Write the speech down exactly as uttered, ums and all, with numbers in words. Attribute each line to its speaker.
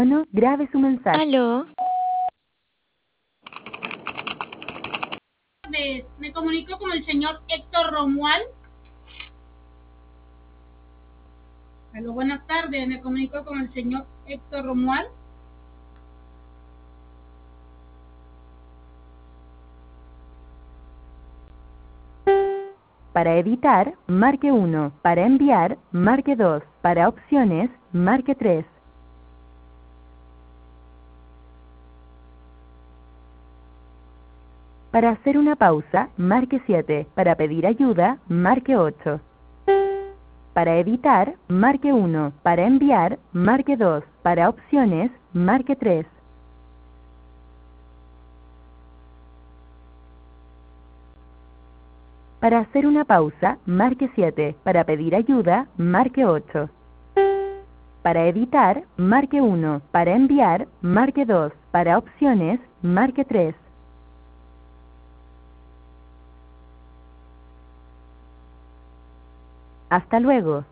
Speaker 1: No, grabe su mensaje.
Speaker 2: ¿Aló?
Speaker 3: Me comunico con el señor Héctor Romuald. Aló, buenas tardes, me comunico con el señor Héctor Romuald.
Speaker 1: Para editar, marque uno. Para enviar, marque dos. Para opciones, marque tres. Para hacer una pausa, marque siete. Para pedir ayuda, marque ocho. Para editar, marque uno. Para enviar, marque dos. Para opciones, marque tres. Para hacer una pausa, marque siete. Para pedir ayuda, marque ocho. Para editar, marque uno. Para enviar, marque dos. Para opciones, marque tres. Hasta luego.